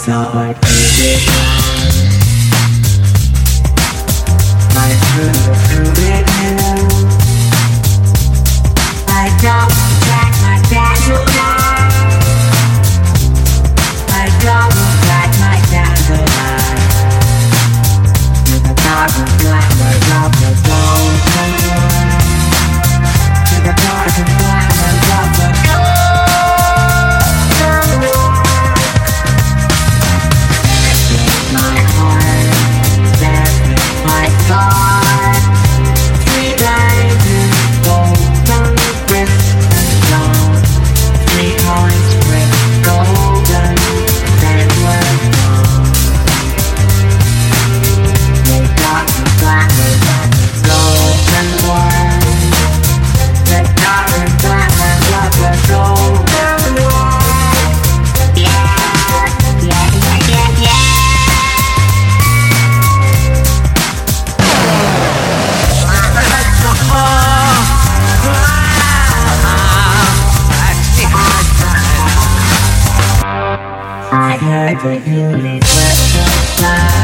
start moving right through it now. I double back my dazzle line. I double back my dazzle line. To the dark and blackness of the golden line. To the dark and blackness of the golden line. My heart, that's my thought. Three diamonds, golden crystal. 3 coins, golden, then we're gone. They got the blackness of the golden one. They got the blackness of the golden one. Yeah, yeah, yeah, yeah, yeah. I heard the universe fly.